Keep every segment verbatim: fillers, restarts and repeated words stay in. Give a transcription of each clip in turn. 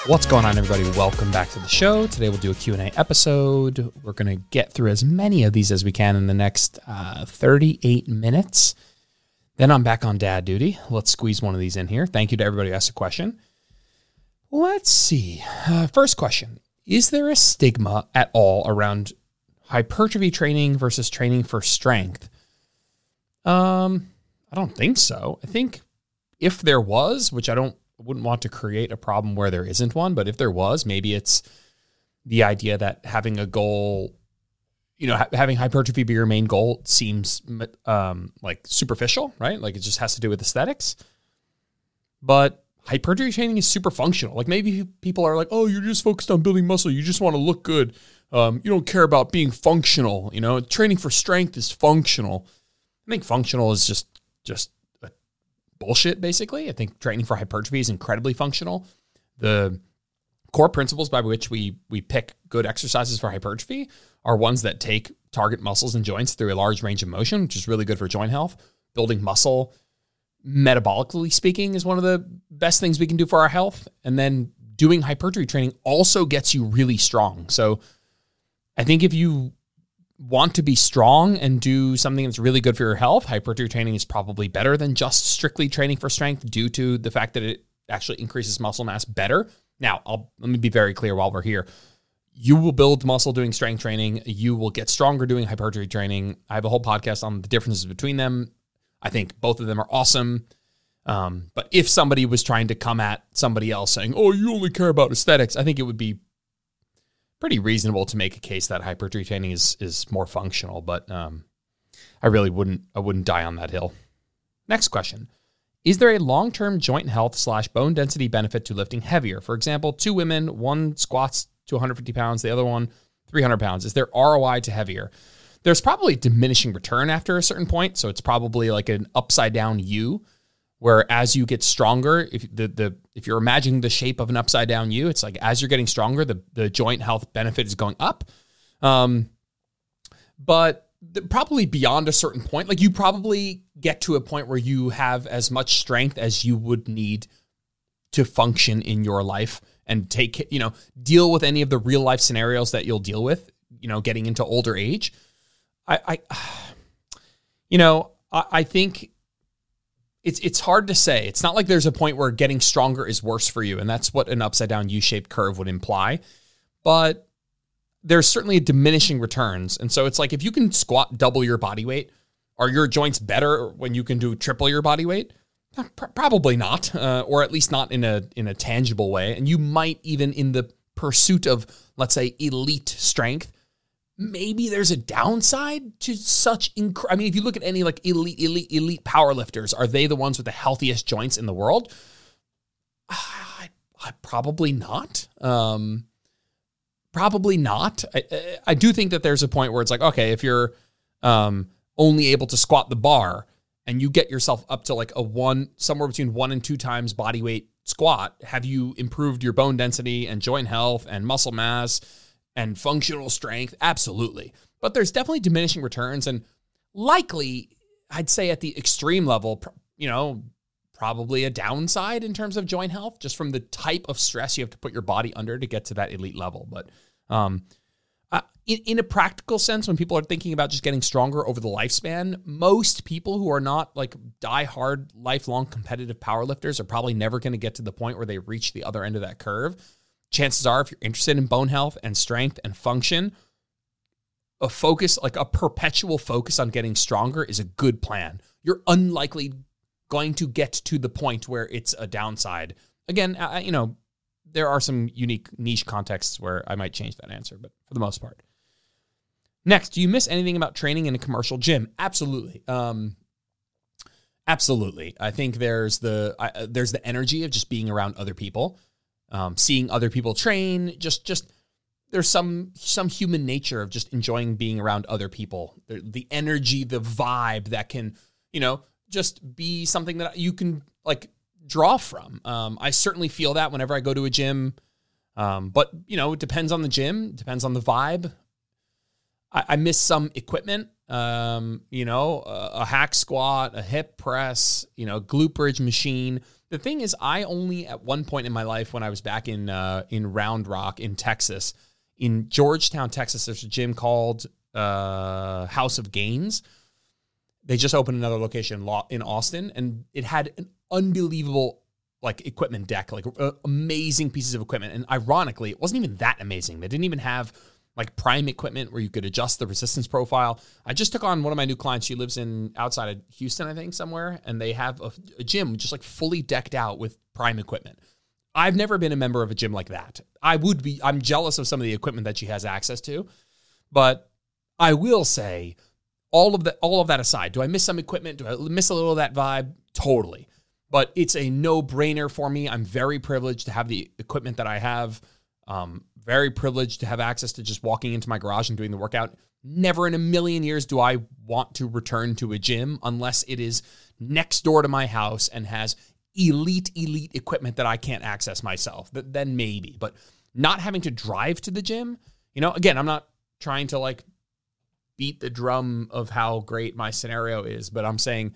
What's going on, everybody? Welcome back to the show. Today we'll do a Q and A episode. We're going to get through as many of these as we can in the next uh, thirty-eight minutes. Then I'm back on dad duty. Let's squeeze one of these in here. Thank you to everybody who asked a question. Let's see. Uh, first question. Is there a stigma at all around hypertrophy training versus training for strength? Um, I don't think so. I think if there was, which I don't, wouldn't want to create a problem where there isn't one, but if there was, maybe it's the idea that having a goal, you know, ha- having hypertrophy be your main goal seems um, like superficial, right? Like it just has to do with aesthetics. But hypertrophy training is super functional. Like maybe people are like, oh, you're just focused on building muscle. You just want to look good. Um, you don't care about being functional. You know, training for strength is functional. I think functional is just, just, bullshit, basically. I think training for hypertrophy is incredibly functional. The core principles by which we we pick good exercises for hypertrophy are ones that take target muscles and joints through a large range of motion, which is really good for joint health. Building muscle, metabolically speaking, is one of the best things we can do for our health. And then doing hypertrophy training also gets you really strong. So I think if you want to be strong and do something that's really good for your health, hypertrophy training is probably better than just strictly training for strength due to the fact that it actually increases muscle mass better. Now, I'll, let me be very clear while we're here. You will build muscle doing strength training. You will get stronger doing hypertrophy training. I have a whole podcast on the differences between them. I think both of them are awesome. Um, but if somebody was trying to come at somebody else saying, oh, you only care about aesthetics, I think it would be pretty reasonable to make a case that hypertrophy training is is more functional, but um, I really wouldn't I wouldn't die on that hill. Next question. Is there a long-term joint health slash bone density benefit to lifting heavier? For example, two women, one squats to one hundred fifty pounds, the other one three hundred pounds. Is there R O I to heavier? There's probably diminishing return after a certain point, so it's probably like an upside down U, where as you get stronger, if the the if you're imagining the shape of an upside down U, it's like as you're getting stronger, the, the joint health benefit is going up. Um, but the, probably beyond a certain point, like you probably get to a point where you have as much strength as you would need to function in your life and take, you know, deal with any of the real life scenarios that you'll deal with, you know, getting into older age. I, I you know, I, I think It's it's hard to say. It's not like there's a point where getting stronger is worse for you, and that's what an upside-down U-shaped curve would imply. But there's certainly a diminishing returns, and so it's like if you can squat double your body weight, are your joints better when you can do triple your body weight? Probably not, uh, or at least not in a in a tangible way. And you might even in the pursuit of, let's say, elite strength, maybe there's a downside to such, inc- I mean, if you look at any like elite, elite, elite powerlifters, are they the ones with the healthiest joints in the world? I, I probably not. Um, probably not. I, I do think that there's a point where it's like, okay, if you're um, only able to squat the bar and you get yourself up to like a one, somewhere between one and two times body weight squat, have you improved your bone density and joint health and muscle mass and functional strength? Absolutely. But there's definitely diminishing returns, and likely, I'd say at the extreme level, you know, probably a downside in terms of joint health, just from the type of stress you have to put your body under to get to that elite level. But um, uh, in, in a practical sense, when people are thinking about just getting stronger over the lifespan, most people who are not like die-hard, lifelong competitive powerlifters are probably never going to get to the point where they reach the other end of that curve. Chances are, if you're interested in bone health and strength and function, a focus, like a perpetual focus on getting stronger is a good plan. You're unlikely going to get to the point where it's a downside. Again, I, you know, there are some unique niche contexts where I might change that answer, but for the most part. Next, do you miss anything about training in a commercial gym? Absolutely. Um, absolutely. I think there's the I, there's the energy of just being around other people. Um, seeing other people train, just, just there's some some human nature of just enjoying being around other people. The, the energy, the vibe that can, you know, just be something that you can like draw from. Um, I certainly feel that whenever I go to a gym. Um, but you know, it depends on the gym, depends on the vibe. I, I miss some equipment. um, you know, a, a hack squat, a hip press, you know, glute bridge machine. The thing is, I only at one point in my life when I was back in uh, in Round Rock in Texas, in Georgetown, Texas, there's a gym called uh, House of Gains. They just opened another location in Austin, and it had an unbelievable like equipment deck, like uh, amazing pieces of equipment. And ironically, it wasn't even that amazing. They didn't even have like prime equipment where you could adjust the resistance profile. I just took on one of my new clients. She lives in outside of Houston, I think, somewhere, and they have a, a gym just like fully decked out with prime equipment. I've never been a member of a gym like that. I would be, I'm jealous of some of the equipment that she has access to, but I will say all of that, all of that aside, do I miss some equipment? Do I miss a little of that vibe? Totally. But it's a no-brainer for me. I'm very privileged to have the equipment that I have. Um, very privileged to have access to just walking into my garage and doing the workout. Never in a million years do I want to return to a gym unless it is next door to my house and has elite, elite equipment that I can't access myself. Then maybe. But not having to drive to the gym, you know, again, I'm not trying to like beat the drum of how great my scenario is, but I'm saying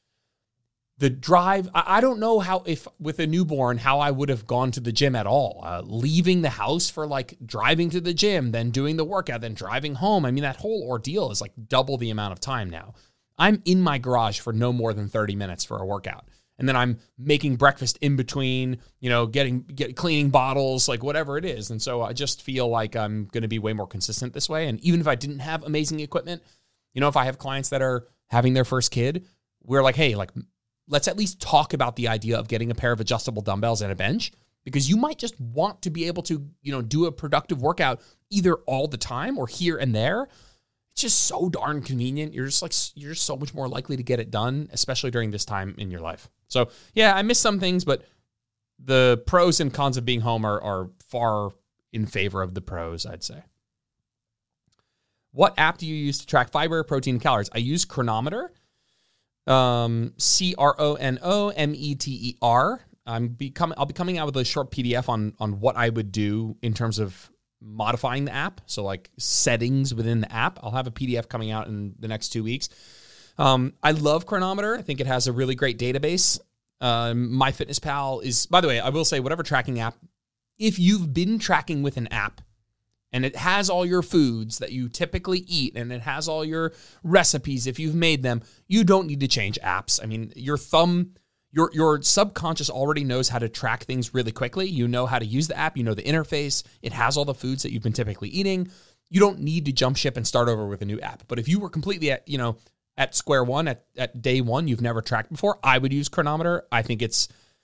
the drive, I don't know how, if with a newborn, how I would have gone to the gym at all. Uh, leaving the house for like driving to the gym, then doing the workout, then driving home. I mean, that whole ordeal is like double the amount of time now. I'm in my garage for no more than thirty minutes for a workout. And then I'm making breakfast in between, you know, getting, get, cleaning bottles, like whatever it is. And so I just feel like I'm going to be way more consistent this way. And even if I didn't have amazing equipment, you know, if I have clients that are having their first kid, we're like, hey, like, let's at least talk about the idea of getting a pair of adjustable dumbbells and a bench, because you might just want to be able to, you know, do a productive workout either all the time or here and there. It's just so darn convenient. You're just like, you're just so much more likely to get it done, especially during this time in your life. So yeah, I miss some things, but the pros and cons of being home are, are far in favor of the pros, I'd say. What app do you use to track fiber, protein, and calories? I use Cronometer. Um, C R O N O M E T E R. I'm becoming, I'll be coming out with a short P D F on, on what I would do in terms of modifying the app. So like settings within the app. I'll have a P D F coming out in the next two weeks. Um, I love Cronometer. I think it has a really great database. Um, MyFitnessPal is, by the way, I will say whatever tracking app, if you've been tracking with an app and it has all your foods that you typically eat, and it has all your recipes if you've made them, you don't need to change apps. I mean, your thumb, your your subconscious already knows how to track things really quickly. You know how to use the app. You know the interface. It has all the foods that you've been typically eating. You don't need to jump ship and start over with a new app. But if you were completely at, you know, at square one, at, at day one, you've never tracked before, I would use Cronometer. I think it's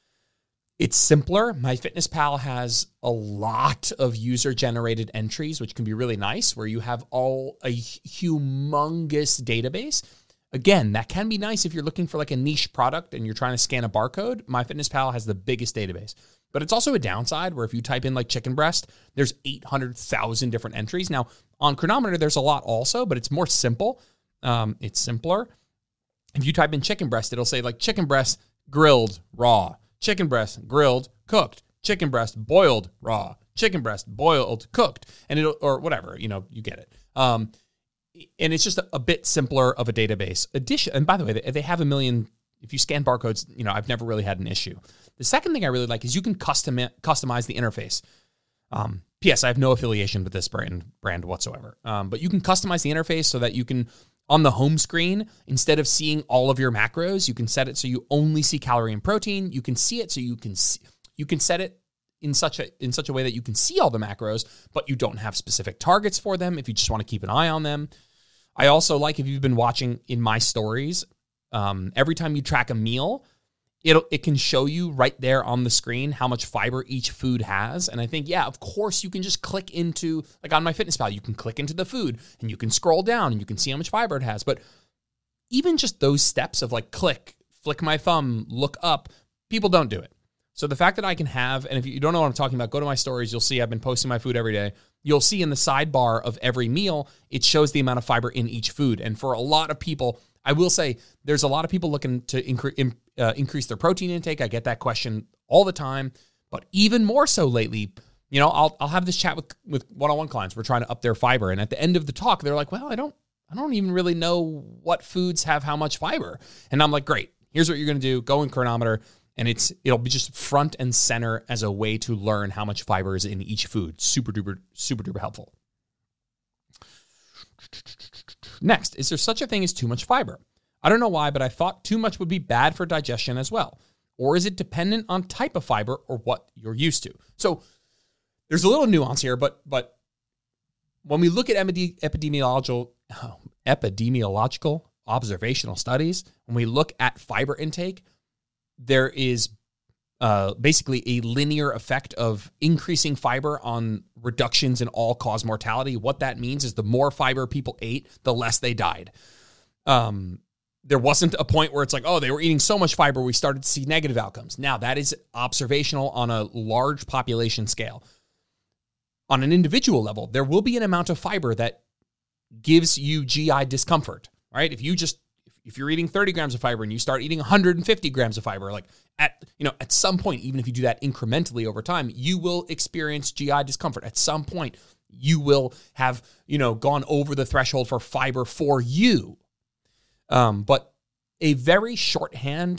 It's simpler. MyFitnessPal has a lot of user-generated entries, which can be really nice, where you have all a humongous database. Again, that can be nice if you're looking for like a niche product and you're trying to scan a barcode. MyFitnessPal has the biggest database. But it's also a downside where if you type in like chicken breast, there's eight hundred thousand different entries. Now, on Cronometer, there's a lot also, but it's more simple. Um, it's simpler. If you type in chicken breast, it'll say like chicken breast grilled raw. Chicken breast, grilled, cooked. Chicken breast, boiled, raw. Chicken breast, boiled, cooked. And it'll, or whatever, you know, you get it. Um, and it's just a, a bit simpler of a database. Addition, and by the way, they, they have a million, if you scan barcodes, you know, I've never really had an issue. The second thing I really like is you can custom customize the interface. Um, P S I have no affiliation with this brand brand whatsoever. Um, but you can customize the interface so that you can, on the home screen, instead of seeing all of your macros, you can set it so you only see calorie and protein. You can see it so you can see, you can set it in such a in such a way that you can see all the macros, but you don't have specific targets for them if you just want to keep an eye on them. I also like, if you've been watching in my stories, um, every time you track a meal, It'll, it can show you right there on the screen how much fiber each food has. And I think, yeah, of course, you can just click into, like on MyFitnessPal, you can click into the food and you can scroll down and you can see how much fiber it has. But even just those steps of like click, flick my thumb, look up, people don't do it. So the fact that I can have, and if you don't know what I'm talking about, go to my stories. You'll see I've been posting my food every day. You'll see in the sidebar of every meal, it shows the amount of fiber in each food. And for a lot of people, I will say there's a lot of people looking to incre- uh, increase their protein intake. I get that question all the time, but even more so lately, you know, I'll I'll have this chat with, with one-on-one clients. We're trying to up their fiber. And at the end of the talk, they're like, well, I don't I don't even really know what foods have how much fiber. And I'm like, great, here's what you're going to do. Go in Cronometer, and it's, it'll be just front and center as a way to learn how much fiber is in each food. Super duper, super duper helpful. Next, is there such a thing as too much fiber? I don't know why, but I thought too much would be bad for digestion as well. Or is it dependent on type of fiber or what you're used to? So there's a little nuance here, but but when we look at epidemiological epidemiological observational studies, when we look at fiber intake, there is uh, basically a linear effect of increasing fiber on reductions in all-cause mortality. What that means is the more fiber people ate, the less they died. Um, there wasn't a point where it's like, oh, they were eating so much fiber, we started to see negative outcomes. Now, that is observational on a large population scale. On an individual level, there will be an amount of fiber that gives you G I discomfort, right? If you just, if you're eating thirty grams of fiber and you start eating one hundred fifty grams of fiber, like at, you know, at some point, even if you do that incrementally over time, you will experience G I discomfort. At some point, you will have, you know, gone over the threshold for fiber for you. Um, but a very shorthand,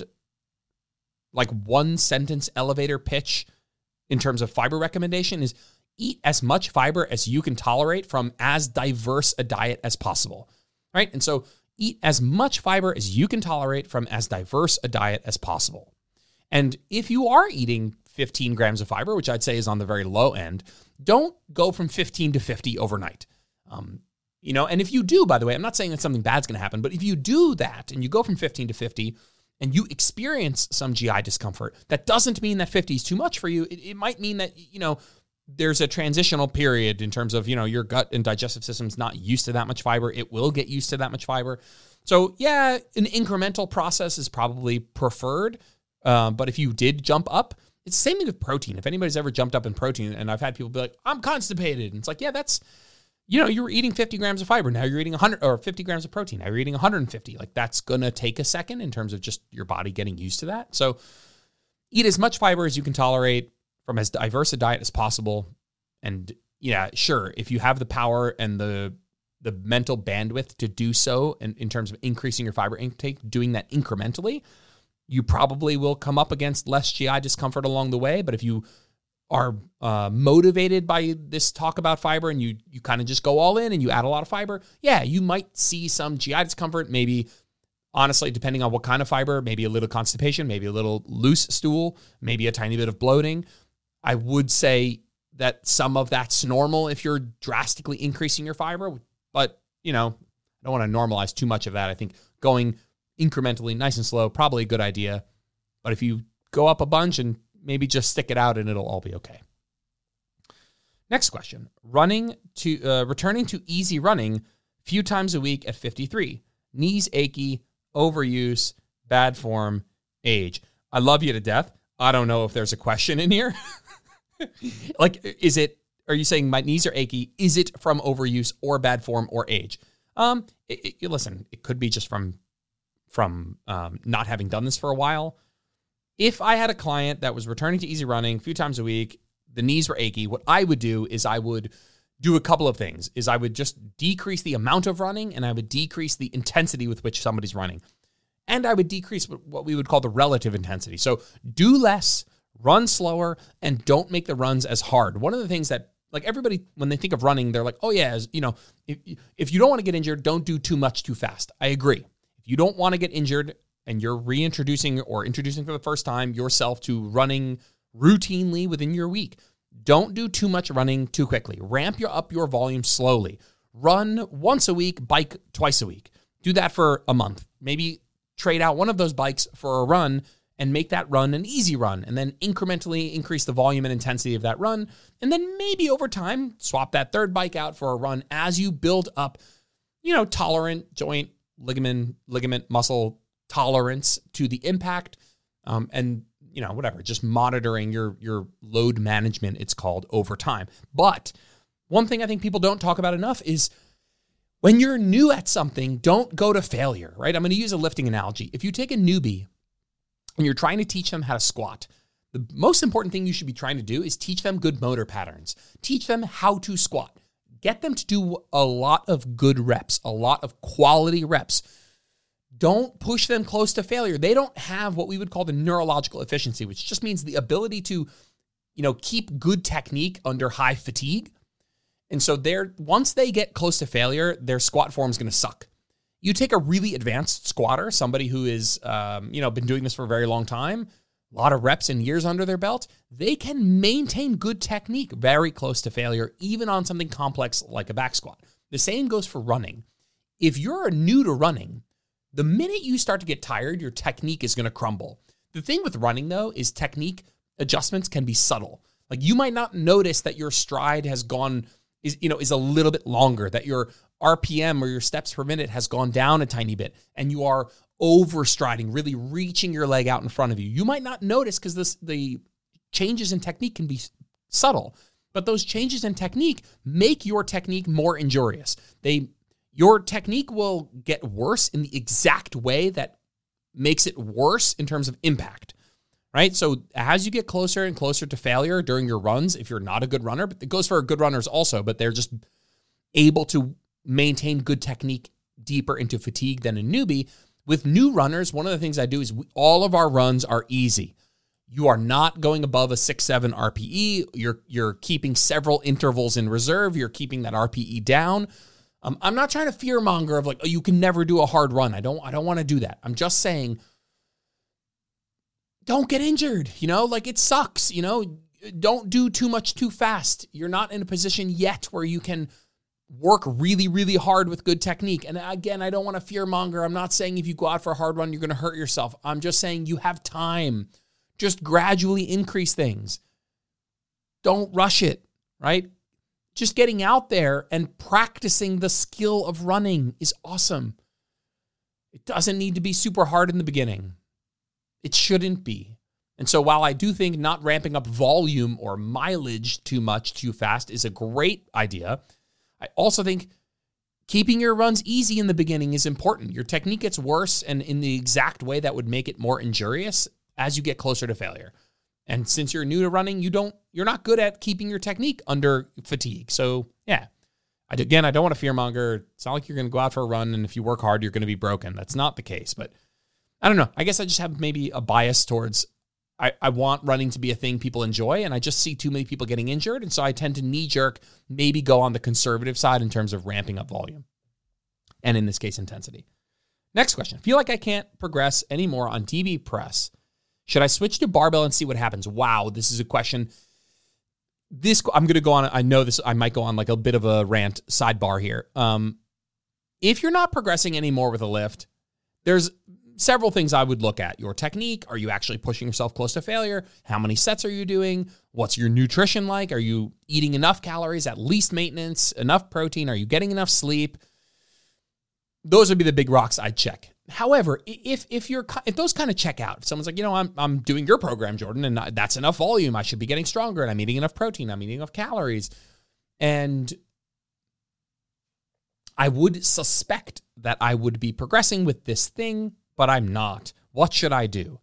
like one sentence elevator pitch in terms of fiber recommendation is eat as much fiber as you can tolerate from as diverse a diet as possible, right? And so eat as much fiber as you can tolerate from as diverse a diet as possible. And if you are eating fifteen grams of fiber, which I'd say is on the very low end, don't go from fifteen to fifty overnight. Um, you know, and if you do, by the way, I'm not saying that something bad's going to happen, but if you do that and you go from fifteen to fifty and you experience some G I discomfort, that doesn't mean that fifty is too much for you. It, it might mean that, you know, there's a transitional period in terms of, you know, your gut and digestive system's not used to that much fiber. It will get used to that much fiber. So yeah, an incremental process is probably preferred. Um, but if you did jump up, it's the same thing with protein. If anybody's ever jumped up in protein, and I've had people be like, I'm constipated. And it's like, yeah, that's, you know, you were eating fifty grams of fiber. Now you're eating one hundred or fifty grams of protein. Now you're eating one hundred fifty. Like that's going to take a second in terms of just your body getting used to that. So eat as much fiber as you can tolerate from as diverse a diet as possible. And yeah, sure, if you have the power and the the mental bandwidth to do so in, in terms of increasing your fiber intake, doing that incrementally, you probably will come up against less G I discomfort along the way. But if you are uh, motivated by this talk about fiber and you you kind of just go all in and you add a lot of fiber, yeah, you might see some G I discomfort, maybe, honestly, depending on what kind of fiber, maybe a little constipation, maybe a little loose stool, maybe a tiny bit of bloating. I would say that some of that's normal if you're drastically increasing your fiber, but, you know, I don't want to normalize too much of that. I think going incrementally, nice and slow, probably a good idea. But if you go up a bunch and maybe just stick it out and it'll all be okay. Next question. Running to, uh, returning to easy running a few times a week at fifty-three. Knees achy, overuse, bad form, age. I love you to death. I don't know if there's a question in here. Like, is it, are you saying my knees are achy? Is it from overuse or bad form or age? Um, it, it, listen, it could be just from, from um, not having done this for a while. If I had a client that was returning to easy running a few times a week, the knees were achy, what I would do is I would do a couple of things. Is I would just decrease the amount of running and I would decrease the intensity with which somebody's running. And I would decrease what we would call the relative intensity. So do less, run slower, and don't make the runs as hard. One of the things that, like, everybody, when they think of running, they're like, oh yeah, as, you know, if, if you don't want to get injured, don't do too much too fast. I agree. If you don't want to get injured and you're reintroducing or introducing for the first time yourself to running routinely within your week, don't do too much running too quickly. Ramp your, up your volume slowly. Run once a week, bike twice a week. Do that for a month. Maybe trade out one of those bikes for a run and make that run an easy run, and then incrementally increase the volume and intensity of that run. And then maybe over time, swap that third bike out for a run as you build up, you know, tolerant joint, ligament, ligament, muscle tolerance to the impact. Um, and, you know, whatever, just monitoring your, your load management, it's called, over time. But one thing I think people don't talk about enough is when you're new at something, don't go to failure, right? I'm going to use a lifting analogy. If you take a newbie and you're trying to teach them how to squat, the most important thing you should be trying to do is teach them good motor patterns. Teach them how to squat. Get them to do a lot of good reps, a lot of quality reps. Don't push them close to failure. They don't have what we would call the neurological efficiency, which just means the ability to, you know, keep good technique under high fatigue. And so they're once they get close to failure, their squat form is going to suck. You take a really advanced squatter, somebody who is, um, you know, been doing this for a very long time, a lot of reps and years under their belt, they can maintain good technique very close to failure, even on something complex like a back squat. The same goes for running. If you're new to running, the minute you start to get tired, your technique is going to crumble. The thing with running, though, is technique adjustments can be subtle. Like you might not notice that your stride has gone, is you know, is a little bit longer, that your R P M or your steps per minute has gone down a tiny bit, and you are overstriding, really reaching your leg out in front of you. You might not notice because this the changes in technique can be subtle, but those changes in technique make your technique more injurious. They Your technique will get worse in the exact way that makes it worse in terms of impact, right? So as you get closer and closer to failure during your runs, if you're not a good runner, but it goes for good runners also, but they're just able to maintain good technique deeper into fatigue than a newbie. With new runners, one of the things I do is we, all of our runs are easy. You are not going above a six, seven R P E. You're, you're keeping several intervals in reserve. You're keeping that R P E down. Um, I'm not trying to fear monger of like, oh, you can never do a hard run. I don't, I don't want to do that. I'm just saying, don't get injured. You know, like it sucks, you know, don't do too much too fast. You're not in a position yet where you can work really, really hard with good technique. And again, I don't want to fear monger. I'm not saying if you go out for a hard run, you're going to hurt yourself. I'm just saying you have time. Just gradually increase things. Don't rush it, right? Just getting out there and practicing the skill of running is awesome. It doesn't need to be super hard in the beginning. It shouldn't be. And so while I do think not ramping up volume or mileage too much too fast is a great idea, I also think keeping your runs easy in the beginning is important. Your technique gets worse and in the exact way that would make it more injurious as you get closer to failure. And since you're new to running, you don't, you're not good at keeping your technique under fatigue. So yeah, I, again, I don't want to fearmonger. It's not like you're going to go out for a run and if you work hard, you're going to be broken. That's not the case. But I don't know. I guess I just have maybe a bias towards I, I want running to be a thing people enjoy, and I just see too many people getting injured, and so I tend to knee-jerk, maybe go on the conservative side in terms of ramping up volume, and in this case, intensity. Next question. Feel like I can't progress anymore on D B press. Should I switch to barbell and see what happens? Wow, this is a question. This I'm going to go on, I know this, I might go on like a bit of a rant sidebar here. Um, if you're not progressing anymore with a lift, there's several things I would look at. Your technique. Are you actually pushing yourself close to failure? How many sets are you doing? What's your nutrition like? Are you eating enough calories, at least maintenance, enough protein? Are you getting enough sleep? Those would be the big rocks I'd check. However, if if you're if those kind of check out, if someone's like, you know, I'm I'm doing your program, Jordan, and that's enough volume. I should be getting stronger, and I'm eating enough protein. I'm eating enough calories, and I would suspect that I would be progressing with this thing, but I'm not. What should I do?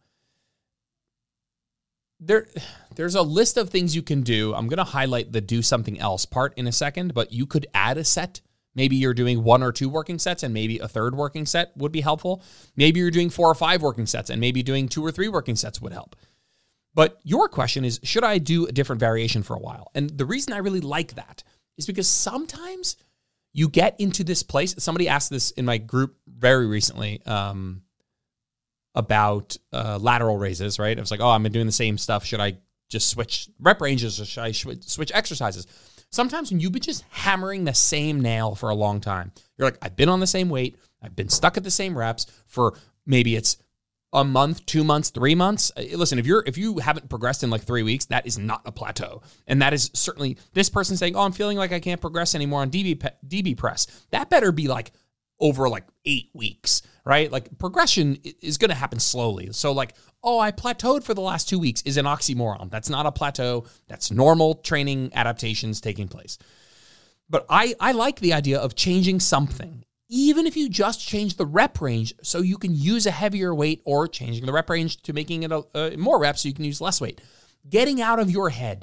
There, there's a list of things you can do. I'm going to highlight the do something else part in a second, but you could add a set. Maybe you're doing one or two working sets and maybe a third working set would be helpful. Maybe you're doing four or five working sets and maybe doing two or three working sets would help. But your question is, should I do a different variation for a while? And the reason I really like that is because sometimes you get into this place. Somebody asked this in my group very recently um, about uh, lateral raises, right? I was like, oh, I've been doing the same stuff. Should I just switch rep ranges or should I switch exercises? Sometimes when you've been just hammering the same nail for a long time, you're like, I've been on the same weight. I've been stuck at the same reps for maybe it's a month, two months, three months. Listen, if you're if you haven't progressed in like three weeks, that is not a plateau. And that is certainly this person saying, oh, I'm feeling like I can't progress anymore on D B, D B press. That better be like over like eight weeks, right? Like progression is going to happen slowly. So like, oh, I plateaued for the last two weeks is an oxymoron. That's not a plateau. That's normal training adaptations taking place. But I, I like the idea of changing something, even if you just change the rep range so you can use a heavier weight, or changing the rep range to making it a, uh, more reps so you can use less weight. Getting out of your head,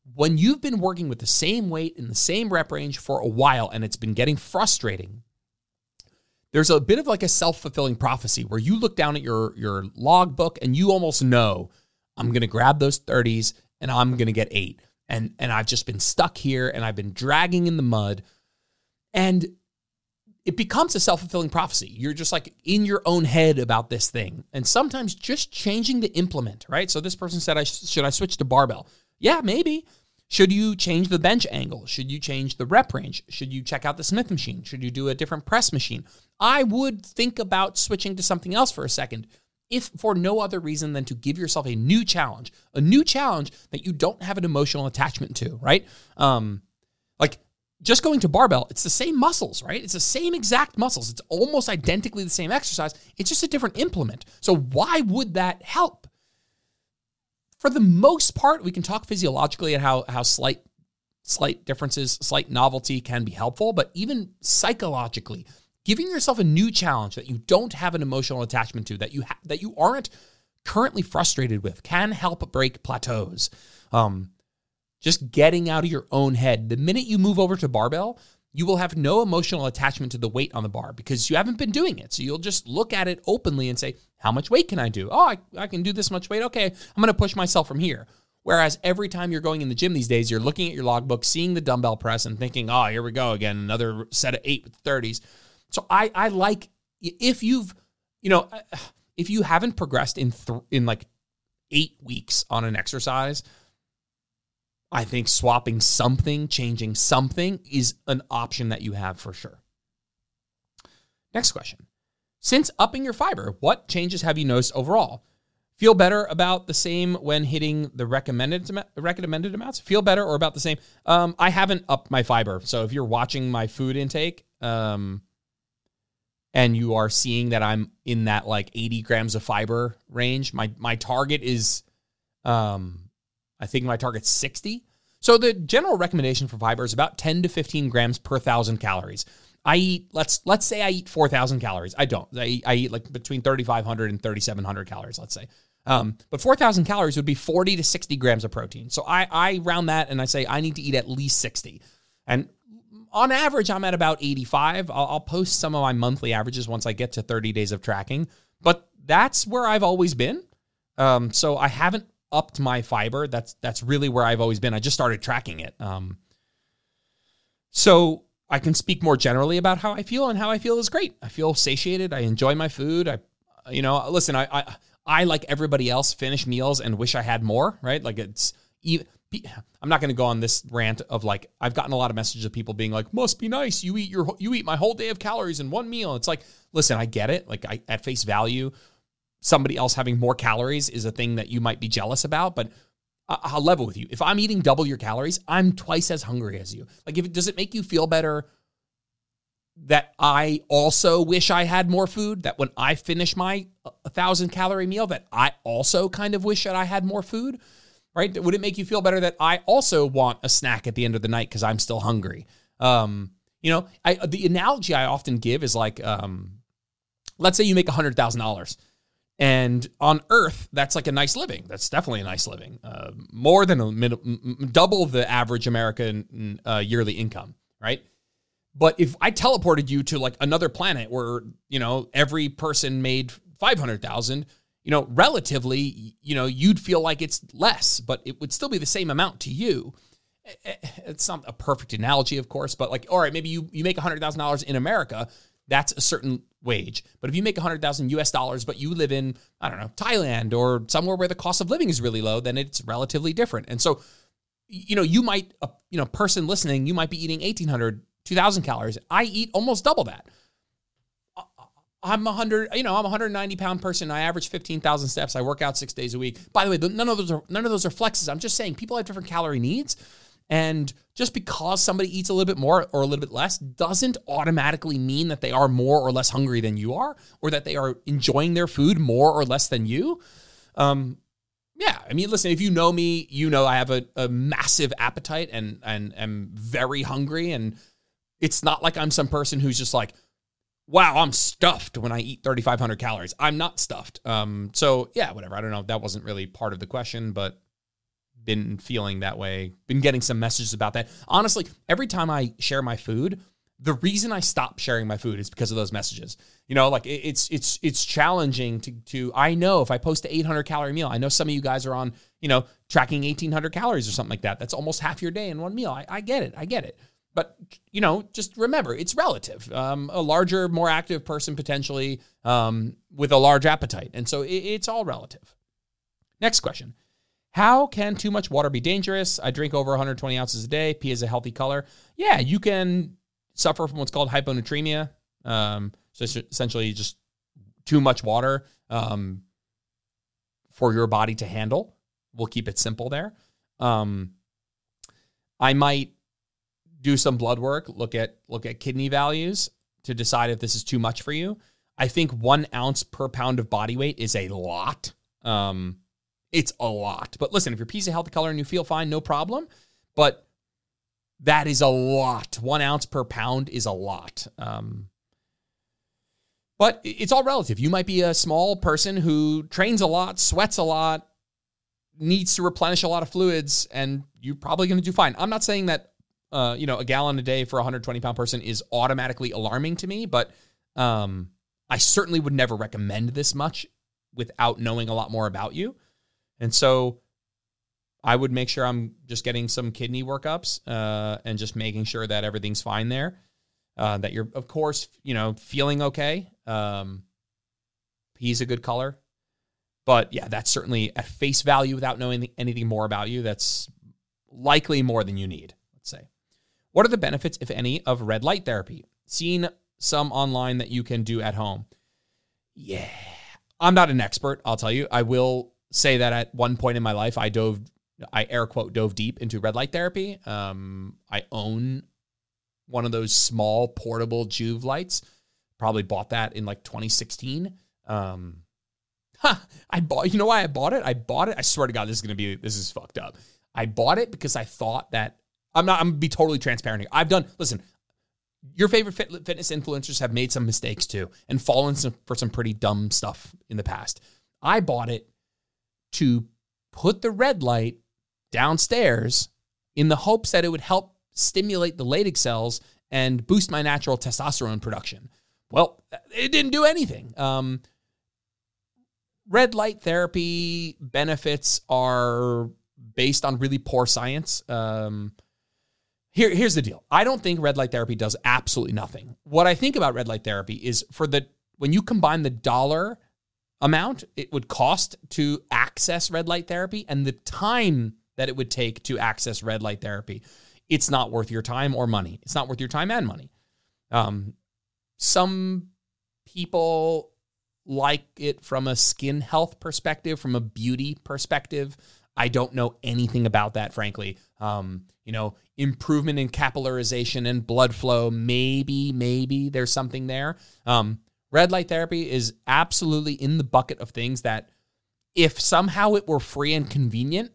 When you've been working with the same weight in the same rep range for a while and it's been getting frustrating, there's a bit of like a self-fulfilling prophecy where you look down at your, your log book and you almost know, I'm going to grab those thirties and I'm going to get eight. And, and I've just been stuck here and I've been dragging in the mud. And it becomes a self-fulfilling prophecy. You're just like in your own head about this thing. And sometimes just changing the implement, right? So this person said, I should I switch to barbell? Yeah, maybe. Should you change the bench angle? Should you change the rep range? Should you check out the Smith machine? Should you do a different press machine? I would think about switching to something else for a second, if for no other reason than to give yourself a new challenge, a new challenge that you don't have an emotional attachment to, right? Um, like just going to barbell, it's the same muscles, right? It's the same exact muscles. It's almost identically the same exercise. It's just a different implement. So why would that help? For the most part, we can talk physiologically at how, how slight, slight differences, slight novelty can be helpful, but even psychologically, giving yourself a new challenge that you don't have an emotional attachment to, that you ha- that you aren't currently frustrated with, can help break plateaus. Um, just getting out of your own head. The minute you move over to barbell, you will have no emotional attachment to the weight on the bar because you haven't been doing it. So you'll just look at it openly and say, how much weight can I do? Oh, I, I can do this much weight. Okay, I'm going to push myself from here. Whereas every time you're going in the gym these days, you're looking at your logbook, seeing the dumbbell press and thinking, oh, here we go again, another set of eight with thirties. So I, I like, if you've, you know, if you haven't progressed in th- in like eight weeks on an exercise, I think swapping something, changing something is an option that you have for sure. Next question. Since upping your fiber, what changes have you noticed overall? Feel better about the same when hitting the recommended recommended amounts? Feel better or about the same? Um, I haven't upped my fiber. So if you're watching my food intake, um, and you are seeing that I'm in that like eighty grams of fiber range, my my target is, um, I think my target's sixty. So the general recommendation for fiber is about ten to fifteen grams per thousand calories. I eat, let's let's say I eat four thousand calories. I don't. I eat, I eat like between thirty-five hundred and thirty-seven hundred calories, let's say. Um, but four thousand calories would be forty to sixty grams of protein. So I, I round that and I say I need to eat at least sixty. And on average, I'm at about eighty-five. I'll, I'll post some of my monthly averages once I get to thirty days of tracking. But that's where I've always been. Um, so I haven't upped my fiber. That's that's really where I've always been. I just started tracking it. Um, so I can speak more generally about how I feel, and how I feel is great. I feel satiated. I enjoy my food. I, you know, listen, I, I, I like everybody else finish meals and wish I had more, right? Like it's, I'm not going to go on this rant of like, I've gotten a lot of messages of people being like, must be nice. You eat your, you eat my whole day of calories in one meal. It's like, listen, I get it. Like I, at face value, somebody else having more calories is a thing that you might be jealous about, but I'll level with you. If I'm eating double your calories, I'm twice as hungry as you. Like, if it, does it make you feel better that I also wish I had more food? That when I finish my a thousand calorie meal, that I also kind of wish that I had more food, right? Would it make you feel better that I also want a snack at the end of the night because I'm still hungry? Um, you know, I, the analogy I often give is like, um, let's say you make one hundred thousand dollars. And on Earth, that's like a nice living. That's definitely a nice living. Uh, more than a mid, double the average American uh, yearly income, right? But if I teleported you to like another planet where, you know, every person made five hundred thousand, you know, relatively, you know, you'd feel like it's less, but it would still be the same amount to you. It's not a perfect analogy, of course, but like, all right, maybe you, you make one hundred thousand dollars in America. That's a certain wage. But if you make one hundred thousand U S dollars, but you live in, I don't know, Thailand or somewhere where the cost of living is really low, then it's relatively different. And so, you know, you might, a you know, person listening, you might be eating eighteen hundred, two thousand calories. I eat almost double that. I'm one hundred, you know, I'm a one hundred ninety pound person. I average fifteen thousand steps. I work out six days a week. By the way, none of those are, none of those are flexes. I'm just saying people have different calorie needs. And just because somebody eats a little bit more or a little bit less doesn't automatically mean that they are more or less hungry than you are, or that they are enjoying their food more or less than you. Um, yeah, I mean, listen, if you know me, you know I have a, a massive appetite and and am very hungry. And it's not like I'm some person who's just like, wow, I'm stuffed when I eat thirty-five hundred calories. I'm not stuffed. Um, so yeah, whatever. I don't know. That wasn't really part of the question, but been feeling that way, been getting some messages about that. Honestly, every time I share my food, the reason I stop sharing my food is because of those messages. You know, like it's it's it's challenging to to I know if I post an eight hundred calorie meal, I know some of you guys are on, you know, tracking eighteen hundred calories or something like that. That's almost half your day in one meal. I, I get it. I get it. But, you know, just remember, it's relative. Um, a larger, more active person potentially um, with a large appetite. And so it, it's all relative. Next question. How can too much water be dangerous? I drink over one hundred twenty ounces a day. Pee is a healthy color. Yeah, you can suffer from what's called hyponatremia. Um, so it's essentially just too much water um, for your body to handle. We'll keep it simple there. Um, I might do some blood work, look at look at kidney values to decide if this is too much for you. I think one ounce per pound of body weight is a lot. Um, it's a lot. But listen, if your pee's a healthy color and you feel fine, no problem. But that is a lot. One ounce per pound is a lot. Um, but it's all relative. You might be a small person who trains a lot, sweats a lot, needs to replenish a lot of fluids, and you're probably going to do fine. I'm not saying that Uh, you know, a gallon a day for a one hundred twenty pound person is automatically alarming to me, but um, I certainly would never recommend this much without knowing a lot more about you. And so I would make sure I'm just getting some kidney workups uh, and just making sure that everything's fine there, uh, that you're, of course, you know, feeling okay. Um, pee's a good color. But yeah, that's certainly at face value without knowing anything more about you. That's likely more than you need, let's say. What are the benefits, if any, of red light therapy? Seen some online that you can do at home. Yeah. I'm not an expert, I'll tell you. I will say that at one point in my life, I dove, I air quote, dove deep into red light therapy. Um, I own one of those small portable Juve lights. Probably bought that in like twenty sixteen. Um, huh, I bought, you know why I bought it? I bought it. I swear to God, this is going to be, this is fucked up. I bought it because I thought that I'm not, I'm going to be totally transparent here. I've done, listen, your favorite fit, fitness influencers have made some mistakes too and fallen some, for some pretty dumb stuff in the past. I bought it to put the red light downstairs in the hopes that it would help stimulate the Leydig cells and boost my natural testosterone production. Well, it didn't do anything. Um, red light therapy benefits are based on really poor science. Um, Here, here's the deal. I don't think red light therapy does absolutely nothing. What I think about red light therapy is for the when you combine the dollar amount it would cost to access red light therapy and the time that it would take to access red light therapy, it's not worth your time or money. It's not worth your time and money. Um, some people like it from a skin health perspective, from a beauty perspective. I don't know anything about that, frankly. Um, you know, improvement in capillarization and blood flow, maybe, maybe there's something there. Um, red light therapy is absolutely in the bucket of things that if somehow it were free and convenient,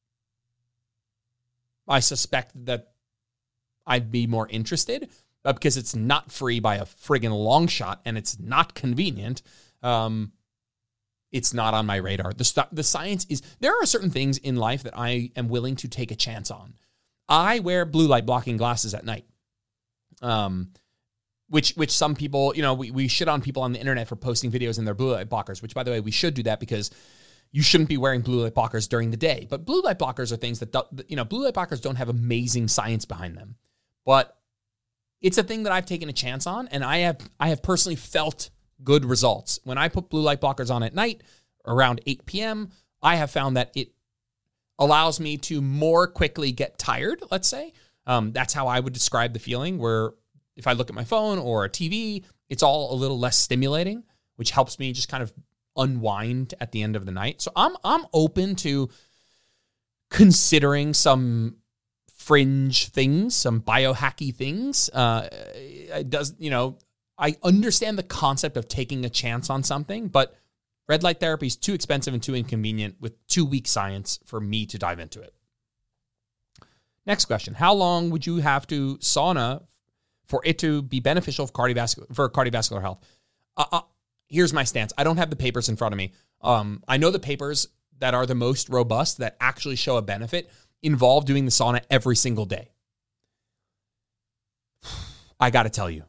I suspect that I'd be more interested. But because it's not free by a friggin' long shot and it's not convenient, um, it's not on my radar. The, st- the science is, there are certain things in life that I am willing to take a chance on. I wear blue light blocking glasses at night. Um, which, which some people, you know, we, we shit on people on the internet for posting videos in their blue light blockers, which by the way, we should do that because you shouldn't be wearing blue light blockers during the day. But blue light blockers are things that, do, you know, blue light blockers don't have amazing science behind them, but it's a thing that I've taken a chance on. And I have, I have personally felt good results. When I put blue light blockers on at night around eight p.m., I have found that it allows me to more quickly get tired, let's say. Um, that's how I would describe the feeling, where if I look at my phone or a T V, it's all a little less stimulating, which helps me just kind of unwind at the end of the night. So I'm I'm open to considering some fringe things, some biohacky things. Uh, it does, you know, I understand the concept of taking a chance on something, but red light therapy is too expensive and too inconvenient with too weak science for me to dive into it. Next question. How long would you have to sauna for it to be beneficial for cardiovascular, for cardiovascular health? Uh, uh, here's my stance. I don't have the papers in front of me. Um, I know the papers that are the most robust, that actually show a benefit, involve doing the sauna every single day. I got to tell you,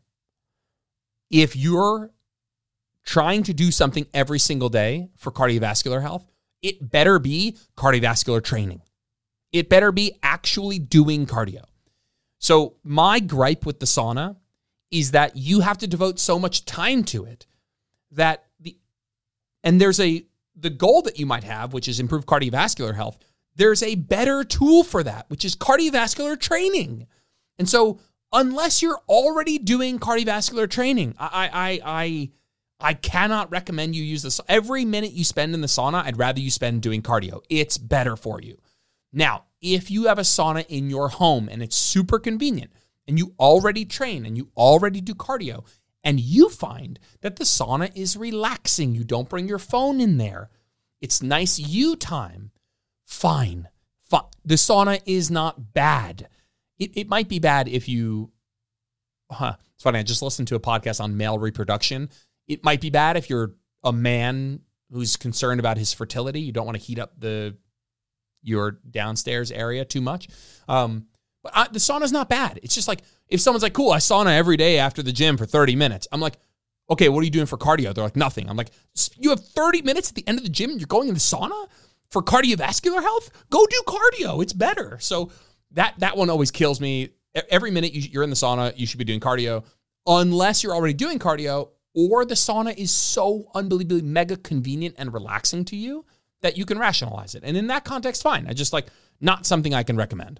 if you're trying to do something every single day for cardiovascular health, it better be cardiovascular training. It better be actually doing cardio. So my gripe with the sauna is that you have to devote so much time to it that the, and there's a, the goal that you might have, which is improve cardiovascular health. There's a better tool for that, which is cardiovascular training. And so unless you're already doing cardiovascular training, I, I, I, I cannot recommend you use this. Every minute you spend in the sauna, I'd rather you spend doing cardio. It's better for you. Now, if you have a sauna in your home and it's super convenient and you already train and you already do cardio and you find that the sauna is relaxing, you don't bring your phone in there, it's nice you time, fine. Fine. The sauna is not bad. It, it might be bad if you, huh, it's funny, I just listened to a podcast on male reproduction. It might be bad if you're a man who's concerned about his fertility. You don't want to heat up the your downstairs area too much. Um, but I, the sauna's not bad. It's just like, if someone's like, cool, I sauna every day after the gym for thirty minutes. I'm like, okay, what are you doing for cardio? They're like, nothing. I'm like, you have thirty minutes at the end of the gym and you're going in the sauna for cardiovascular health? Go do cardio. It's better. So that that one always kills me. Every minute you're in the sauna, you should be doing cardio. Unless you're already doing cardio, or the sauna is so unbelievably mega convenient and relaxing to you that you can rationalize it. And in that context, fine. I just like, not something I can recommend.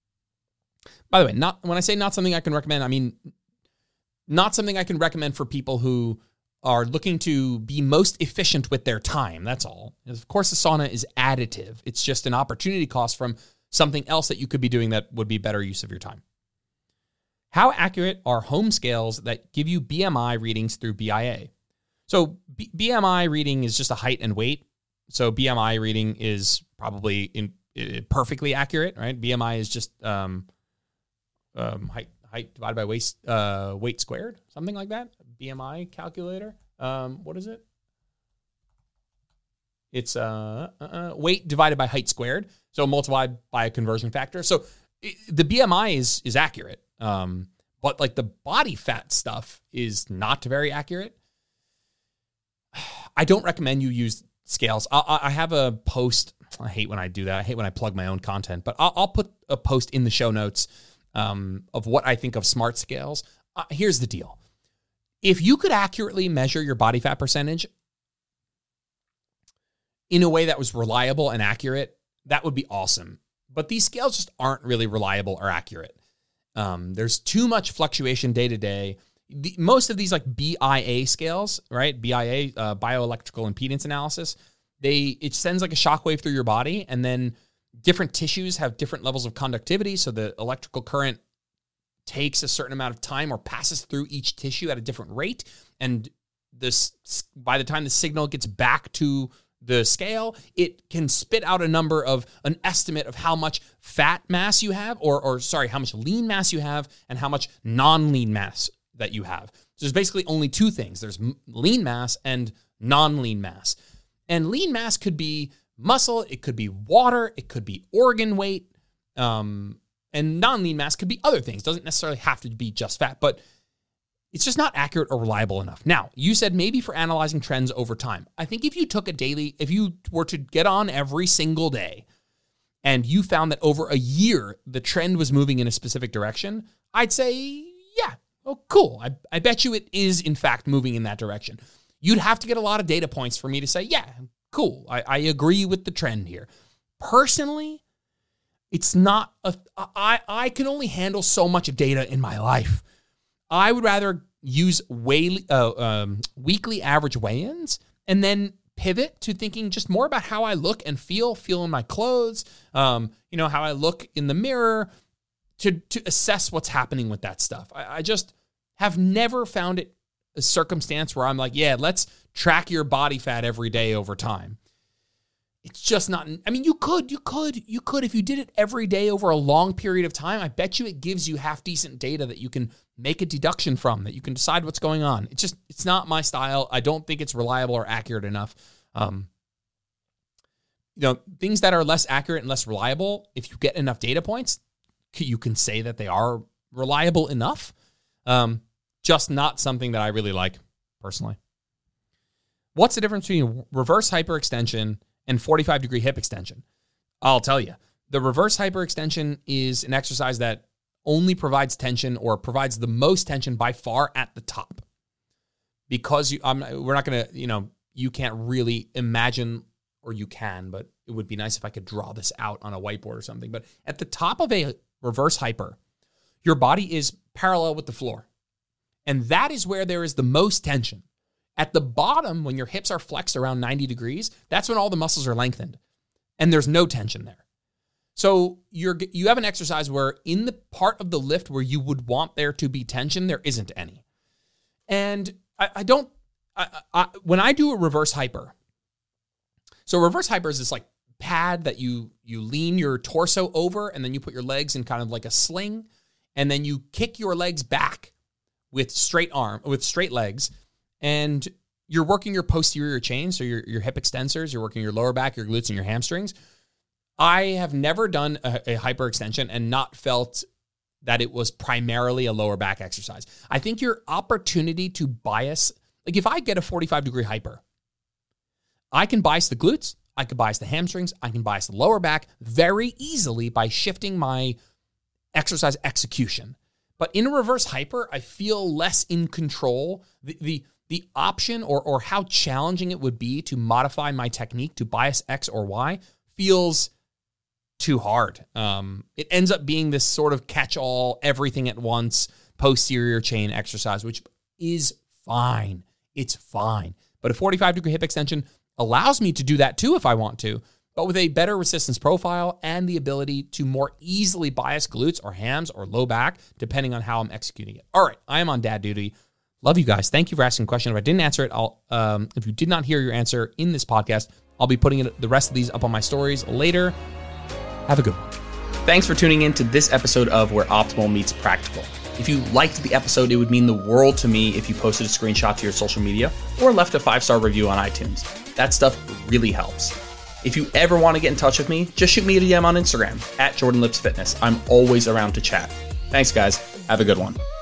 By the way, not when I say not something I can recommend, I mean not something I can recommend for people who are looking to be most efficient with their time. That's all. Of course, the sauna is additive. It's just an opportunity cost from something else that you could be doing that would be better use of your time. How accurate are home scales that give you B M I readings through B I A? So B- BMI reading is just a height and weight. So B M I reading is probably in, in perfectly accurate, right? B M I is just um, um, height height divided by weight uh, weight squared, something like that. B M I calculator. Um, what is it? It's uh, uh, weight divided by height squared. So multiplied by a conversion factor. So it, the B M I is is accurate. Um, but like the body fat stuff is not very accurate. I don't recommend you use scales. I, I have a post. I hate when I do that. I hate when I plug my own content, but I'll, I'll put a post in the show notes um, of what I think of smart scales. Uh, here's the deal. If you could accurately measure your body fat percentage in a way that was reliable and accurate, that would be awesome. But these scales just aren't really reliable or accurate. Um, there's too much fluctuation day to day. The, most of these like B I A scales, right? B I A, uh, bioelectrical impedance analysis, they it sends like a shockwave through your body, and then different tissues have different levels of conductivity. So the electrical current takes a certain amount of time or passes through each tissue at a different rate. And this, by the time the signal gets back to the scale, it can spit out a number of an estimate of how much fat mass you have, or, or sorry, how much lean mass you have and how much non-lean mass that you have. So there's basically only two things. There's lean mass and non-lean mass. And lean mass could be muscle, it could be water, it could be organ weight, um, and non-lean mass could be other things. Doesn't necessarily have to be just fat, but it's just not accurate or reliable enough. Now, you said maybe for analyzing trends over time. I think if you took a daily, if you were to get on every single day and you found that over a year, the trend was moving in a specific direction, I'd say, yeah, oh, cool. I, I bet you it is, in fact, moving in that direction. You'd have to get a lot of data points for me to say, yeah, cool. I, I agree with the trend here. Personally, it's not, a, I, I can only handle so much data in my life. I would rather use way, uh, um, weekly average weigh-ins and then pivot to thinking just more about how I look and feel, feel in my clothes, um, you know, how I look in the mirror to, to assess what's happening with that stuff. I, I just have never found it a circumstance where I'm like, yeah, let's track your body fat every day over time. It's just not, I mean, you could, you could, you could, if you did it every day over a long period of time, I bet you it gives you half decent data that you can make a deduction from, that you can decide what's going on. It's just, it's not my style. I don't think it's reliable or accurate enough. Um, you know, things that are less accurate and less reliable, if you get enough data points, you can say that they are reliable enough. Um, just not something that I really like personally. What's the difference between reverse hyperextension and forty-five degree hip extension? I'll tell you. The reverse hyperextension is an exercise that only provides tension or provides the most tension by far at the top. Because you, I'm, we're not going to, you know, you can't really imagine, or you can, but it would be nice if I could draw this out on a whiteboard or something. But at the top of a reverse hyper, your body is parallel with the floor. And that is where there is the most tension. At the bottom, when your hips are flexed around ninety degrees, that's when all the muscles are lengthened. And there's no tension there. So you're you have an exercise where in the part of the lift where you would want there to be tension, there isn't any. And I, I don't, I, I, when I do a reverse hyper, so reverse hyper is this like pad that you you lean your torso over and then you put your legs in kind of like a sling, and then you kick your legs back with straight arm, with straight legs, and you're working your posterior chain, so your, your hip extensors, you're working your lower back, your glutes, and your hamstrings. I have never done a, a hyperextension and not felt that it was primarily a lower back exercise. I think your opportunity to bias, like if I get a forty-five degree hyper, I can bias the glutes, I can bias the hamstrings, I can bias the lower back very easily by shifting my exercise execution. But in a reverse hyper, I feel less in control. The the the option or or how challenging it would be to modify my technique to bias X or Y feels too hard. Um, it ends up being this sort of catch-all, everything at once, posterior chain exercise, which is fine. It's fine. But a forty-five degree hip extension allows me to do that too if I want to, but with a better resistance profile and the ability to more easily bias glutes or hams or low back, depending on how I'm executing it. All right, I am on dad duty. Love you guys. Thank you for asking a question. If I didn't answer it, I'll. Um, if you did not hear your answer in this podcast, I'll be putting it, the rest of these up on my stories later. Have a good one. Thanks for tuning in to this episode of Where Optimal Meets Practical. If you liked the episode, it would mean the world to me if you posted a screenshot to your social media or left a five-star review on iTunes. That stuff really helps. If you ever want to get in touch with me, just shoot me a D M on Instagram at Jordan Lips Fitness. I'm always around to chat. Thanks, guys. Have a good one.